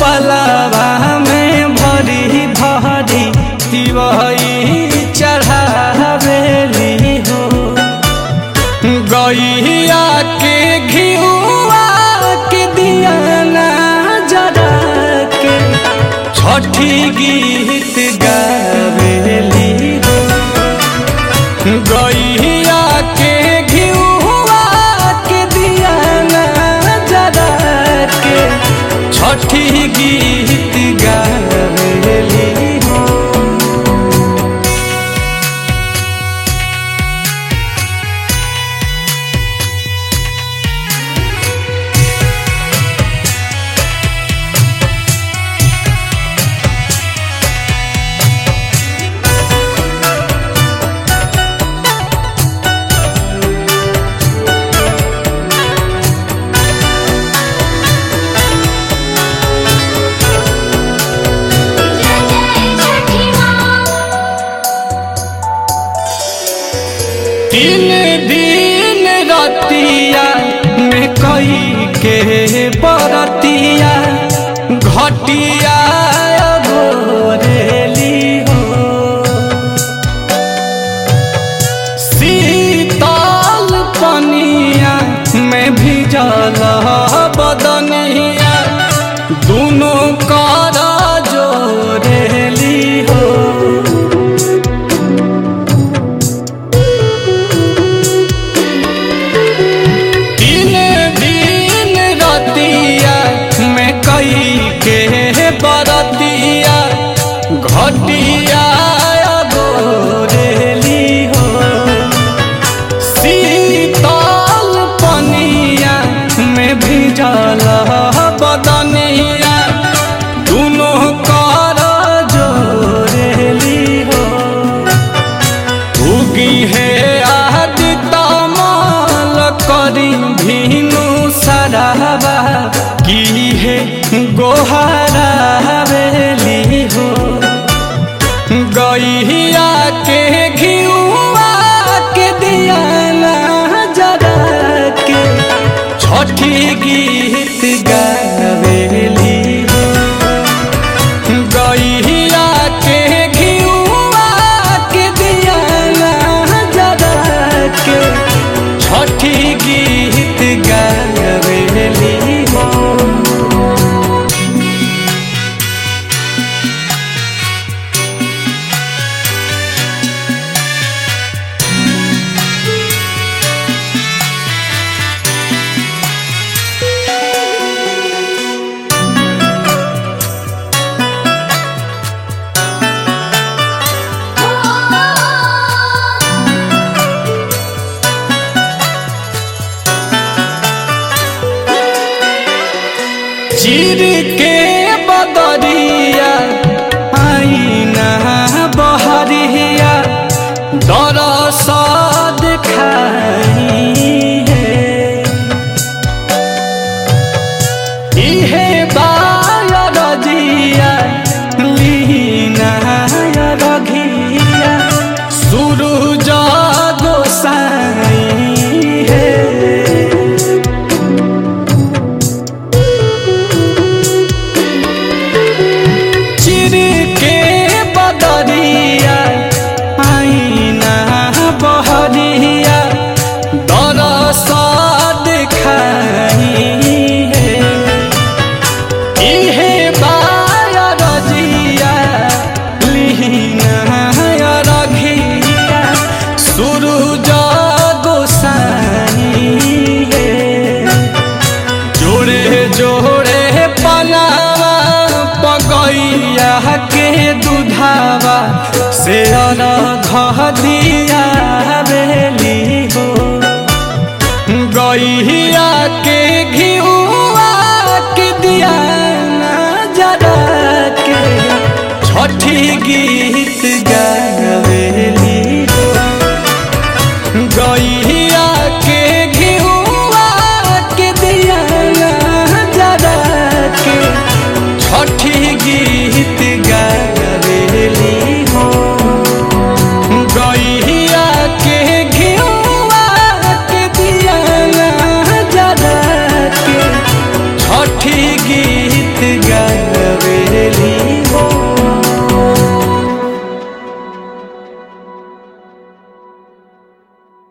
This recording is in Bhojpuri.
पलावा में भरी भरी वही चढ़ावेली हो। गैया के घिउआ के दिया ना जरा के छठी गीत गावेली हो। गैया के घिउआ के दिया ना जरा के छठी गीत गावेली हो। तीन दिन रतिया में कई के बरतिया घटिया गोरेली हो। शीतल पनिया में भिजल बदनिया दोनों कर जोरेली हो। के बरतिया घटिया गोरेली हो। शीतल पनिया में भिजल बदनिया दोनों कर जोरेली हो। उगी है आदि तमल करी भीनु सराबा की है गोहारा हवेली हो। गैया के घिउआ के दिया ना जरा के छठी गीत गावेली हो। गैया के घिउआ के दिया ना जरा के छठी गीत गावेली हो। चीर के बदरिया आईना बहरिया दरस दिखाई है। इहे बारजिया लीना रघिया सूरज गोसाई है। बदरिया आईना बहरिया दरस दिखाई है। इहे बारजिया लीना रघिया सूरज गोसाई है। जोड़े जोड़े पनावा पगैया के दुधावा से दिया बेली हो। गैया के घिउआ के दिया ना जरा के छठी गीत